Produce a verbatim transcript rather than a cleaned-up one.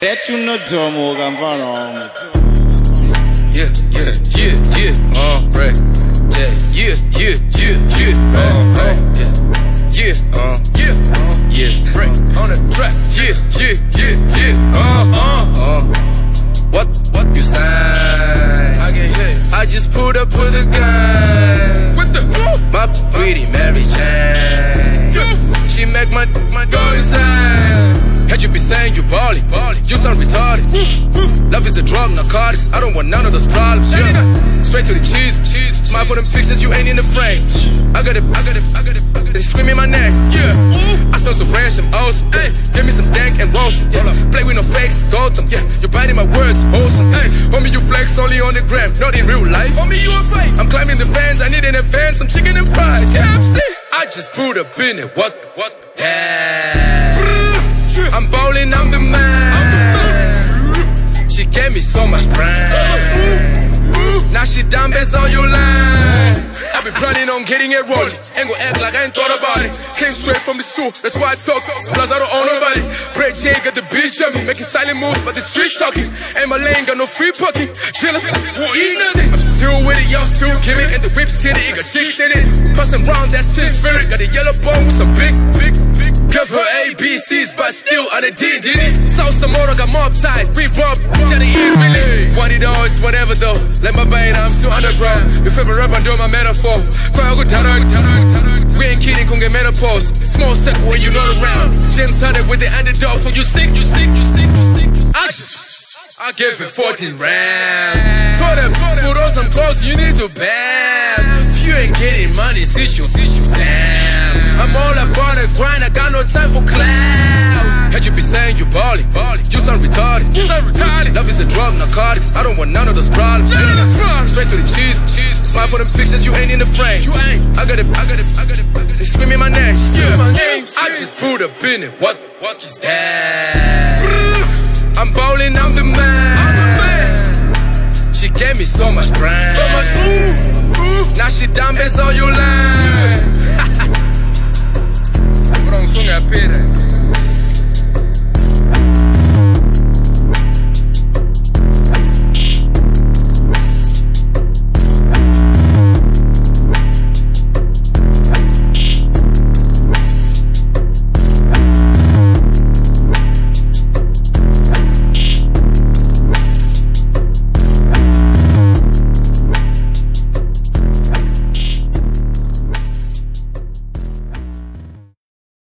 That you know Jomo Gambano. Yeah, yeah, yeah, yeah, uh, right. Yeah, yeah, yeah, yeah, yeah, uh, right. Yeah, yeah, uh, yeah, uh, yeah, right. On the track. Yeah, yeah, yeah, yeah, uh, uh, uh. What, what you say? I can hear it. I just pulled up with a gun. What the? My pretty Mary Jane. She make my, my go insane. Had you be saying you ballin', ballin', you sound retarded. Love is a drug, narcotics, I don't want none of those problems, yeah. Straight to the cheese, cheese. Smile for them pictures, you ain't in the frame. I got it, I got it, I got it, I got it. They screaming my name, yeah. I stole some ranch, some O's, hey. Give me some dank and roast, yeah. Play with no fakes, gold them, yeah. You biting my words, wholesome, hey. Homie, you flex only on the gram, not in real life. Homie, you a fake. I'm climbing the fans, I need an advance, some chicken and fries, yeah. I just pulled up in it, what, what, damn. I'm ballin', I'm the man. She gave me so much prime. Now she down based on your line. I've been planning on getting it rolling. Ain't gon' act like I ain't thought about it. Came straight from the zoo, that's why I talk. Plus I don't own nobody. Brad J got the beat jumping, making silent moves, but the street talking. Ain't my lane, got no free pocket. Chillin', won't eat nothing. I'm still with it, y'all still giving. And the whip's tinted, it got chicks in it. Fussing round, that's tin spirit. Got a yellow bone with some big, big, big. Give her A B Cs, but still I done did, did it. South Samora got mob ties, beat rob, try to eat really. Want it all, it's whatever though. Let my bait, I'm still underground. If ever up, I'm doing my metaphor. We ain't kidding, can get menopause. Small step when you're not around. James started with the underdog. For you sick, you sick, you sick, you sick, you sick. I just, I give it fourteen rounds. Told them, put on some clothes, you need to bounce. If you ain't getting money, sit you, sit you down. I'm all about the grind, I got no time for clowns. Had you be saying you ballin', ballin', you sound retarded, you sound retarded. Love is a drug, narcotics, I don't want none of those problems. Straight to the cheese, cheese. Smile for them pictures, you ain't in the frame. You ain't. I got it, I got it, I got it, I got it. They screaming my name, yeah. My name. I just pulled up in it. What, what is that? I'm ballin', I'm the man. I'm the man. She gave me so much prime. So much ooh, ooh. Now she down based on your line. From Sungapira.